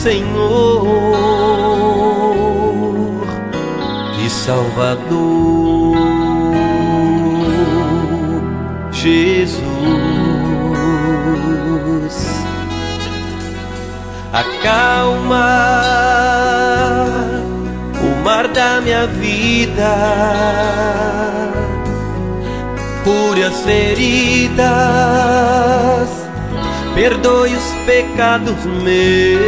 Senhor e Salvador, Jesus. Acalma o mar da minha vida, cure as feridas, perdoe os pecados meus.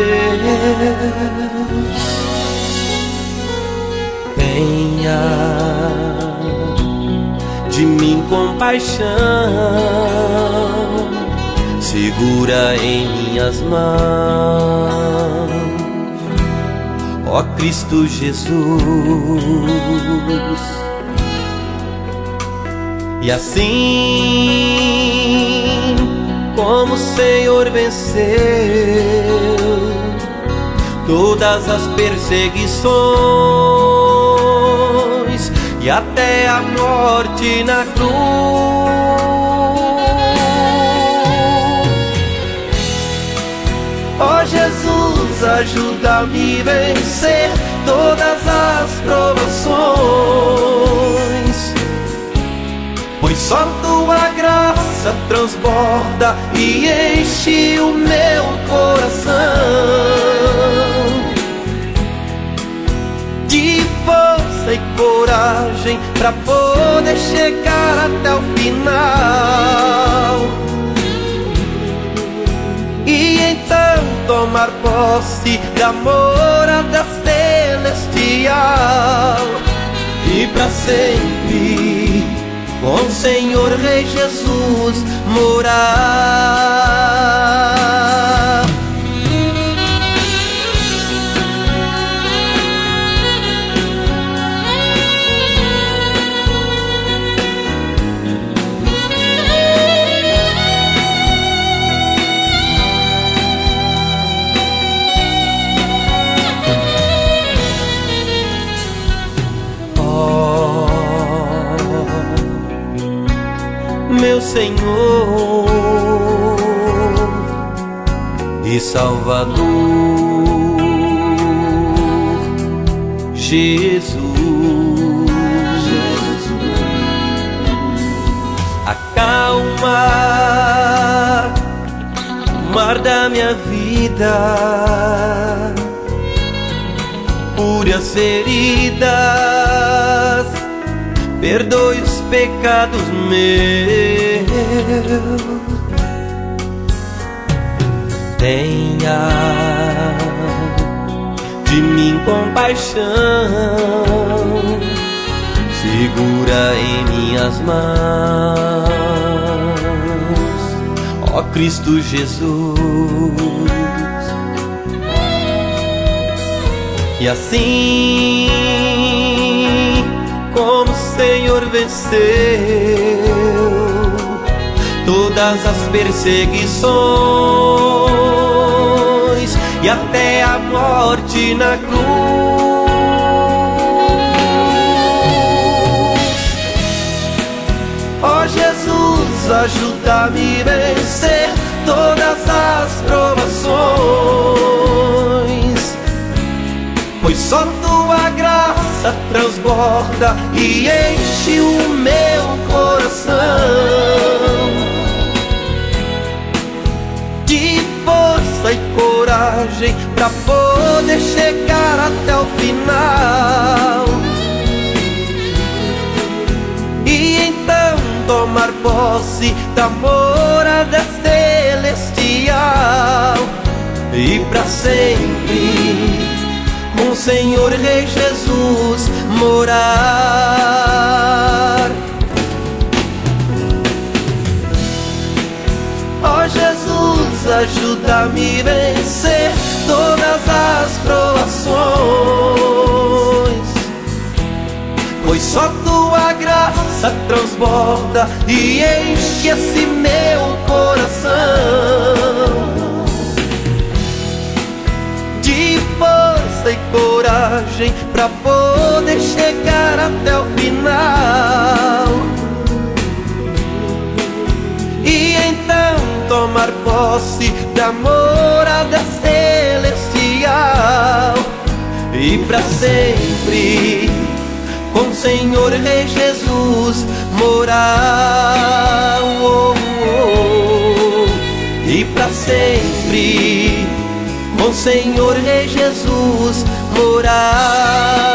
Tenha de mim compaixão, segura em minhas mãos, ó Cristo Jesus. E assim como o Senhor venceu todas as perseguições e até a morte na cruz, ó Jesus, ajuda-me a vencer todas as provações, pois só tua graça transborda e enche o meu coração de força e coragem pra poder chegar até o final e então tomar posse da morada celestial e pra sempre com o Senhor Rei Jesus morar. Meu Senhor e Salvador, Jesus. Acalma o mar da minha vida, cure as feridas, perdoe os pecados meus. Tenha de mim compaixão, segura em minhas mãos, ó Cristo Jesus. E assim como o Senhor venceu todas as perseguições e até a morte na cruz, ó Jesus, ajuda-me a vencer todas as provações, pois só tua graça transborda e enche o meu coração de força e coragem pra poder chegar até o final e então tomar posse da morada celestial e pra sempre com o Senhor Rei Jesus morar. Ó Jesus, ajuda-me a vencer todas as provações, pois só tua graça transborda e enche esse meu coração de força e coragem pra poder chegar até o final e então tomar posse da morada celestial para sempre com o Senhor Rei Jesus morar. E para sempre com o Senhor Rei Jesus morar.